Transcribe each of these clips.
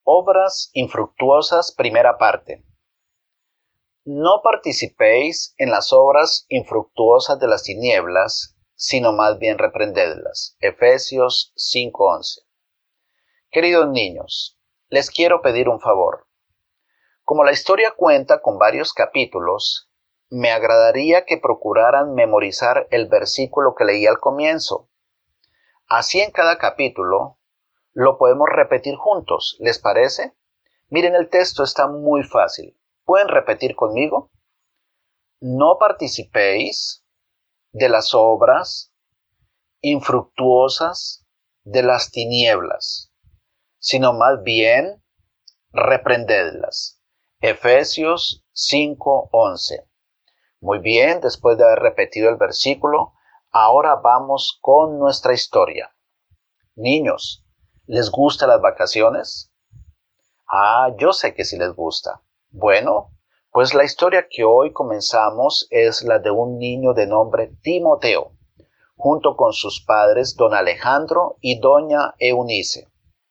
Obras infructuosas, primera parte. No participéis en las obras infructuosas de las tinieblas, sino más bien reprendedlas. Efesios 5:11. Queridos niños, les quiero pedir un favor. Como la historia cuenta con varios capítulos, me agradaría que procuraran memorizar el versículo que leí al comienzo. Así en cada capítulo lo podemos repetir juntos, ¿les parece? Miren, el texto está muy fácil. ¿Pueden repetir conmigo? No participéis de las obras infructuosas de las tinieblas, sino más bien reprendedlas. Efesios 5:11. Muy bien, después de haber repetido el versículo, ahora vamos con nuestra historia. Niños, ¿les gustan las vacaciones? Yo sé que sí les gusta. Bueno, pues la historia que hoy comenzamos es la de un niño de nombre Timoteo, junto con sus padres don Alejandro y doña Eunice.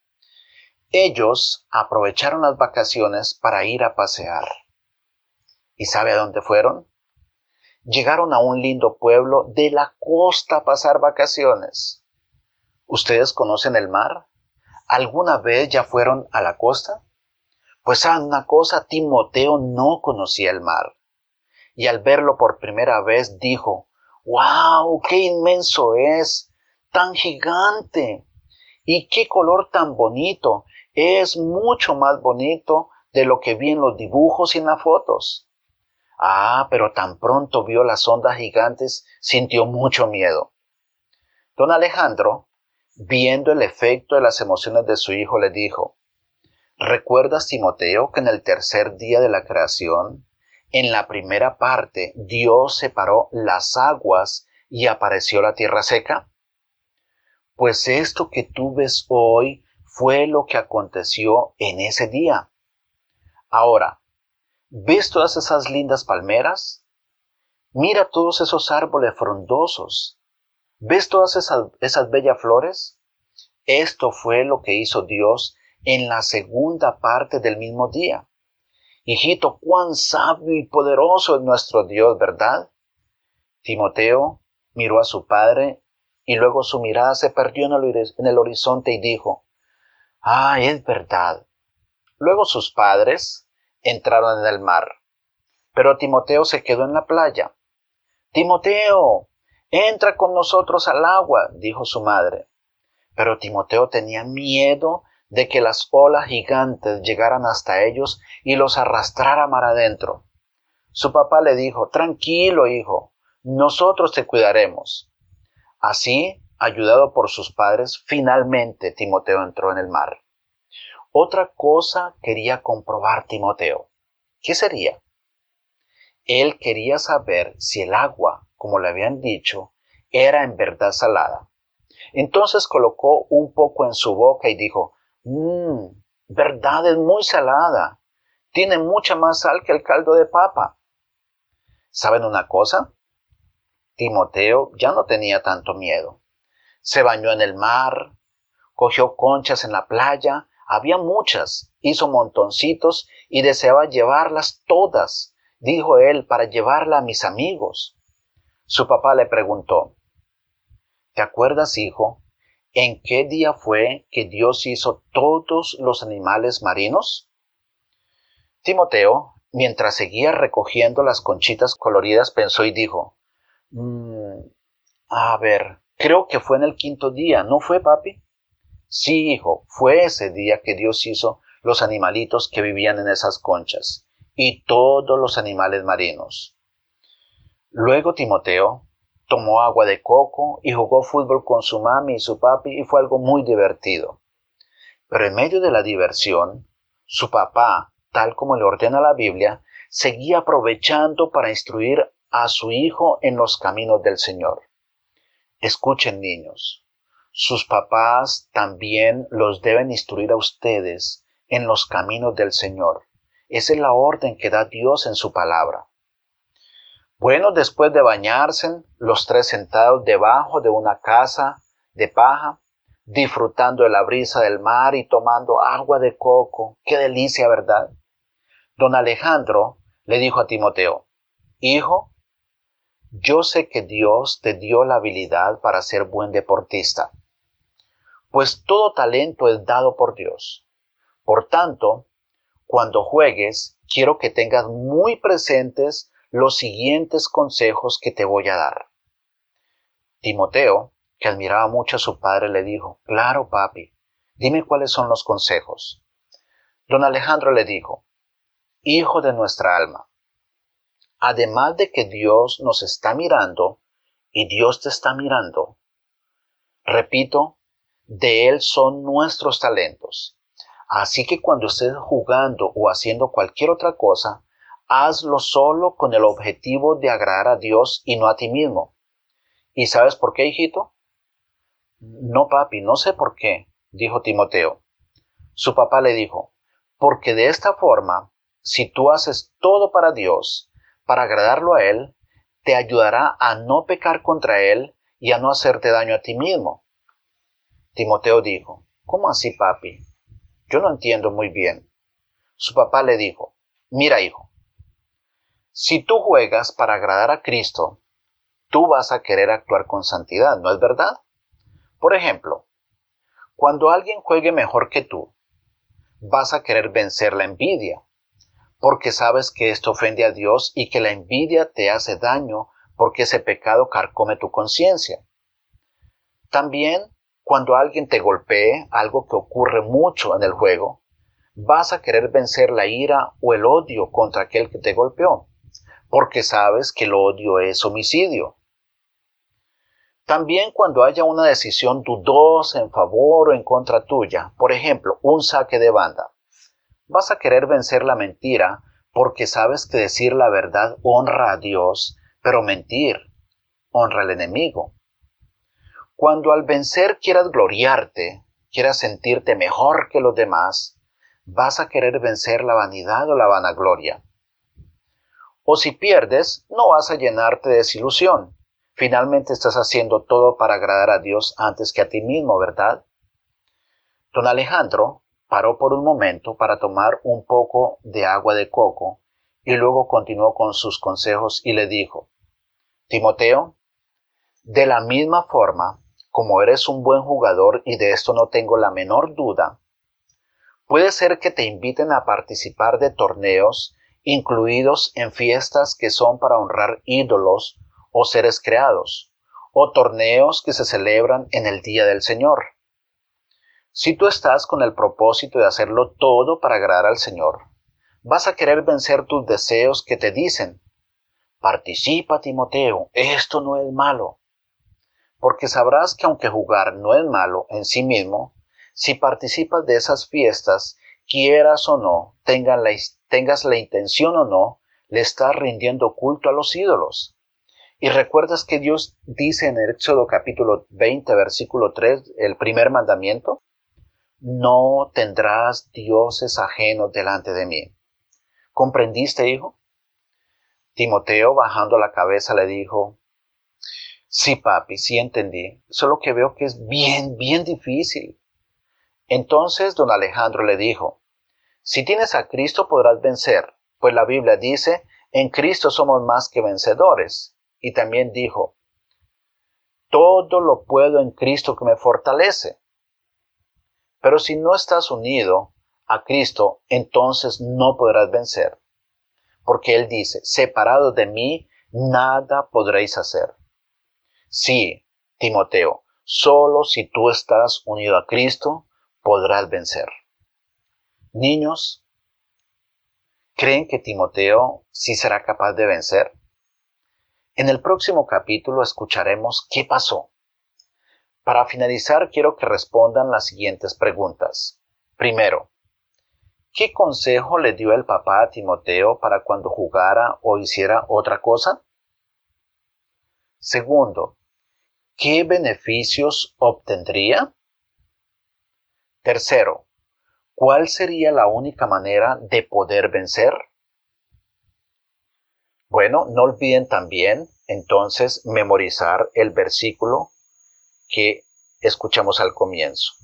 Ellos aprovecharon las vacaciones para ir a pasear. ¿Y sabe a dónde fueron? Llegaron a un lindo pueblo de la costa a pasar vacaciones. ¿Ustedes conocen el mar? ¿Alguna vez ya fueron a la costa? Pues saben una cosa, Timoteo no conocía el mar. Y al verlo por primera vez dijo, ¡wow! ¡Qué inmenso es! ¡Tan gigante! ¡Y qué color tan bonito! Es mucho más bonito de lo que vi en los dibujos y en las fotos. Pero tan pronto vio las ondas gigantes, sintió mucho miedo. Don Alejandro, viendo el efecto de las emociones de su hijo, le dijo, ¿recuerdas, Timoteo, que en el tercer día de la creación, en la primera parte, Dios separó las aguas y apareció la tierra seca? Pues esto que tú ves hoy fue lo que aconteció en ese día. Ahora, ¿ves todas esas lindas palmeras? Mira todos esos árboles frondosos. ¿Ves todas esas bellas flores? Esto fue lo que hizo Dios en la segunda parte del mismo día. Hijito, cuán sabio y poderoso es nuestro Dios, ¿verdad? Timoteo miró a su padre y luego su mirada se perdió en el horizonte y dijo, es verdad. Luego sus padres entraron en el mar, pero Timoteo se quedó en la playa. Timoteo, entra con nosotros al agua, dijo su madre. Pero Timoteo tenía miedo de que las olas gigantes llegaran hasta ellos y los arrastrara mar adentro. Su papá le dijo, tranquilo, hijo, nosotros te cuidaremos. Así, ayudado por sus padres, finalmente Timoteo entró en el mar. Otra cosa quería comprobar Timoteo. ¿Qué sería? Él quería saber si el agua, como le habían dicho, era en verdad salada. Entonces colocó un poco en su boca y dijo, verdad, es muy salada. Tiene mucha más sal que el caldo de papa. ¿Saben una cosa? Timoteo ya no tenía tanto miedo. Se bañó en el mar, cogió conchas en la playa, había muchas, hizo montoncitos y deseaba llevarlas todas, dijo él, para llevarla a mis amigos. Su papá le preguntó, ¿te acuerdas, hijo, en qué día fue que Dios hizo todos los animales marinos? Timoteo, mientras seguía recogiendo las conchitas coloridas, pensó y dijo, creo que fue en el quinto día, ¿no fue, papi? Sí, hijo, fue ese día que Dios hizo los animalitos que vivían en esas conchas y todos los animales marinos. Luego Timoteo tomó agua de coco y jugó fútbol con su mami y su papi y fue algo muy divertido. Pero en medio de la diversión, su papá, tal como le ordena la Biblia, seguía aprovechando para instruir a su hijo en los caminos del Señor. Escuchen, niños, sus papás también los deben instruir a ustedes en los caminos del Señor. Esa es la orden que da Dios en su palabra. Bueno, después de bañarse, los tres sentados debajo de una casa de paja, disfrutando de la brisa del mar y tomando agua de coco. ¡Qué delicia, ¿verdad? Don Alejandro le dijo a Timoteo: Hijo, yo sé que Dios te dio la habilidad para ser buen deportista, pues todo talento es dado por Dios. Por tanto, cuando juegues, quiero que tengas muy presentes los siguientes consejos que te voy a dar. Timoteo, que admiraba mucho a su padre, le dijo: Claro, papi, dime cuáles son los consejos. Don Alejandro le dijo: Hijo de nuestra alma, además de que Dios nos está mirando y Dios te está mirando, repito, de Él son nuestros talentos. Así que cuando estés jugando o haciendo cualquier otra cosa, hazlo solo con el objetivo de agradar a Dios y no a ti mismo. ¿Y sabes por qué, hijito? No, papi, no sé por qué, dijo Timoteo. Su papá le dijo: porque de esta forma, si tú haces todo para Dios, para agradarlo a Él, te ayudará a no pecar contra Él y a no hacerte daño a ti mismo. Timoteo dijo: ¿Cómo así, papi? Yo no entiendo muy bien. Su papá le dijo: Mira, hijo, si tú juegas para agradar a Cristo, tú vas a querer actuar con santidad, ¿no es verdad? Por ejemplo, cuando alguien juegue mejor que tú, vas a querer vencer la envidia, porque sabes que esto ofende a Dios y que la envidia te hace daño porque ese pecado carcome tu conciencia. También, cuando alguien te golpee, algo que ocurre mucho en el juego, vas a querer vencer la ira o el odio contra aquel que te golpeó, porque sabes que el odio es homicidio. También cuando haya una decisión dudosa en favor o en contra tuya, por ejemplo, un saque de banda, vas a querer vencer la mentira porque sabes que decir la verdad honra a Dios, pero mentir honra al enemigo. Cuando al vencer quieras gloriarte, quieras sentirte mejor que los demás, vas a querer vencer la vanidad o la vanagloria. O si pierdes, no vas a llenarte de desilusión. Finalmente estás haciendo todo para agradar a Dios antes que a ti mismo, ¿verdad? Don Alejandro paró por un momento para tomar un poco de agua de coco y luego continuó con sus consejos y le dijo: Timoteo, de la misma forma, como eres un buen jugador y de esto no tengo la menor duda, puede ser que te inviten a participar de torneos incluidos en fiestas que son para honrar ídolos o seres creados, o torneos que se celebran en el Día del Señor. Si tú estás con el propósito de hacerlo todo para agradar al Señor, vas a querer vencer tus deseos que te dicen: participa, Timoteo, esto no es malo. Porque sabrás que aunque jugar no es malo en sí mismo, si participas de esas fiestas, quieras o no, tengas la intención o no, le estás rindiendo culto a los ídolos. Y recuerdas que Dios dice en Éxodo capítulo 20, versículo 3, el primer mandamiento: no tendrás dioses ajenos delante de mí. ¿Comprendiste, hijo? Timoteo, bajando la cabeza, le dijo: sí, papi, sí entendí, solo que veo que es bien difícil. Entonces don Alejandro le dijo: si tienes a Cristo podrás vencer, pues la Biblia dice: en Cristo somos más que vencedores. Y también dijo: todo lo puedo en Cristo que me fortalece. Pero si no estás unido a Cristo, entonces no podrás vencer. Porque Él dice: separados de mí, nada podréis hacer. Sí, Timoteo, solo si tú estás unido a Cristo, podrás vencer. Niños, ¿creen que Timoteo sí será capaz de vencer? En el próximo capítulo escucharemos qué pasó. Para finalizar, quiero que respondan las siguientes preguntas. Primero, ¿qué consejo le dio el papá a Timoteo para cuando jugara o hiciera otra cosa? Segundo, ¿qué beneficios obtendría? Tercero, ¿cuál sería la única manera de poder vencer? Bueno, no olviden también entonces memorizar el versículo que Escuchemos al comienzo.